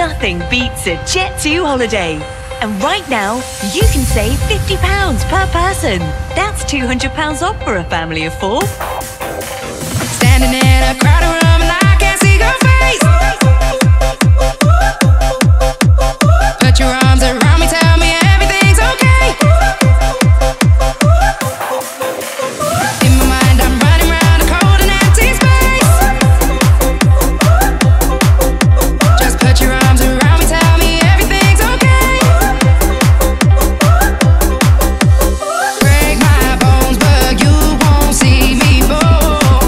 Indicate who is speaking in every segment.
Speaker 1: Nothing beats a Jet2 holiday. And right now, you can save £50 per person. That's £200 off for a family of 4.
Speaker 2: Standing in a crowded room and I can't see your face. Put your arms around me, tell me everything's okay. In my mind, I'm running around a cold and empty space. Just put your arms around me, tell me everything's okay. Break my bones, but you won't see me fall.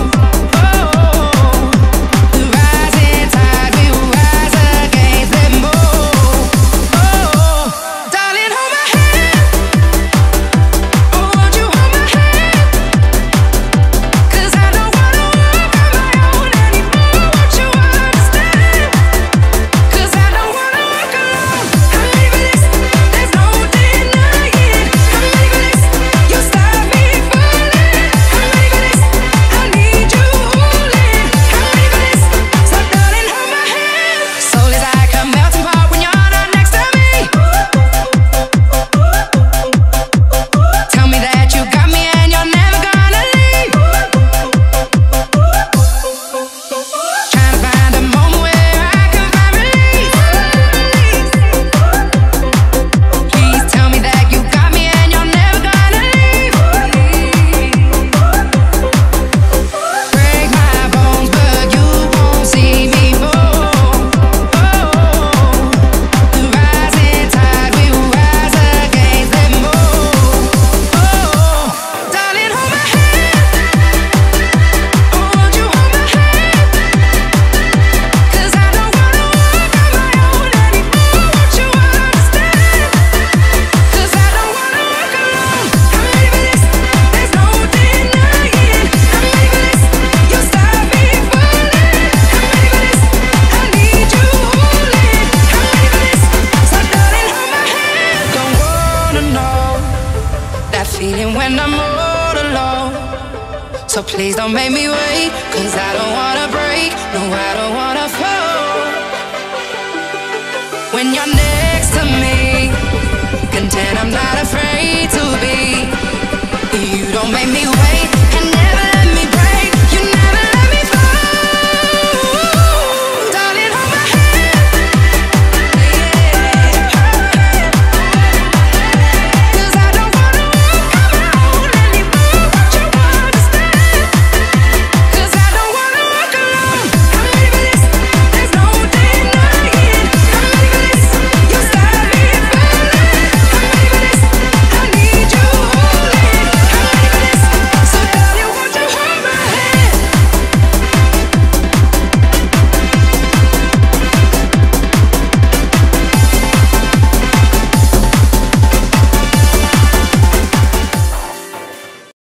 Speaker 2: The rising tide will rise against them all. Darling, hold my hand. Oh, won't you hold my hand? 'Cause I don't wanna walk on my own anymore. Won't you understand? 'Cause I don't wanna walk alone. I'm ready for this, there's no denying. I'm ready for this, you stop me falling. I'm ready for this, I need you holding. I'm ready for this, so darling, hold my hand. Soul is like a melting pot when you're not next to me. Tell me that you got me and you're never gonna leave. Trying to find a moment where I can find release. Please tell me that you got me and you're never gonna leave. Break my bones, but you won't see me fall. The rising tide will rise against them all. Darling, hold my hand. Oh, won't you hold my hand? 'Cause I don't wanna walk on my own anymore. Won't you understand? 'Cause I don't wanna walk alone. I'm ready for this, there's no denying. I'm ready for this, you stop me falling. I'm ready for this, I need you holding. I'm ready for this, so darling, hold my hand. Don't wanna know that feeling when I'm all alone. So please don't make me